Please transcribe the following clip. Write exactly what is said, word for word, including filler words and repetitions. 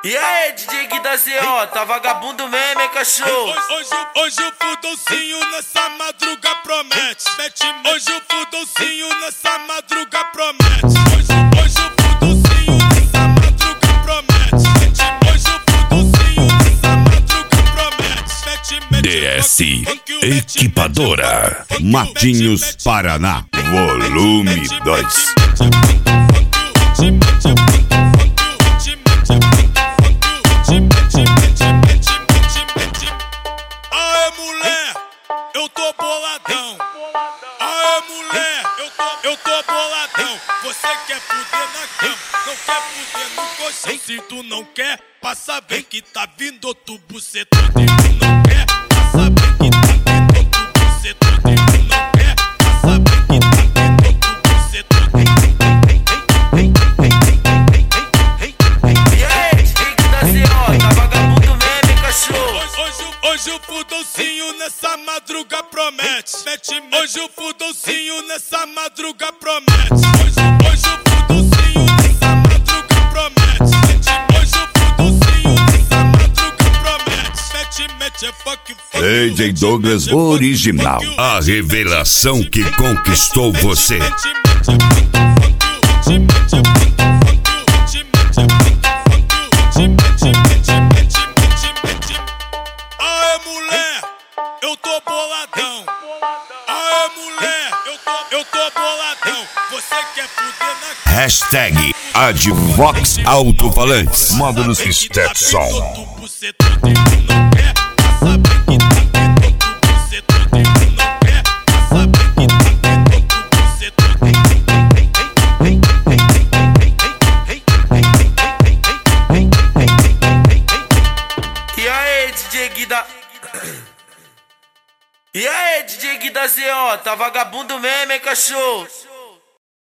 E aí, D J Gui da Z O, tá vagabundo mesmo, hein, cachorro? Hoje, hoje, hoje o fudolcinho nessa madruga promete. Mete, hoje o fudolcinho nessa madruga promete. Hoje, hoje o fudolcinho nessa madruga promete. Mete, hoje o fudolcinho nessa madruga promete. Mete, mete, D S Equipadora, Matinhos, Paraná, volume dois. Aê, mulher, eu tô boladão. Aê, mulher, eu tô, eu tô boladão. Você quer fuder na cama, não quer fuder no colchão. Se tu não quer, passa bem que tá vindo outro bucetão. Se tu não quer, passa bem que tá vindo outro bucetão. Se tu não quer, passa bem que tá vindo outro bucetão. E aí, D J Gui da Z O, tá vagabundo mesmo, hein, cachorro? Hoje, hoje o fudolcinho nessa madruga promete. Mete, hoje o fudolcinho nessa madruga promete. Hoje, hoje o fudolcinho nessa madruga promete. Mete, hoje o fudolcinho nessa madruga promete. Mete, mete, é fuck you, fuck you. D J Douglas Original, a revelação que conquistou você. Mete, mete, é fuck you, fuck you. Mete, mete, é fuck you, fuck you. Mete, mete, é fuck you, fuck you. Mete, mete, mete, mete, mete. Aê, mulher, eu tô boladão. Aê, mulher, eu tô, eu tô boladão. Você quer fuder na cama? Hashtag Advox Alto-Falantes, módulos Stetson. E aí, D J Gui da... E aí, D J Gui da Z O, tá vagabundo mesmo, hein, cachorro?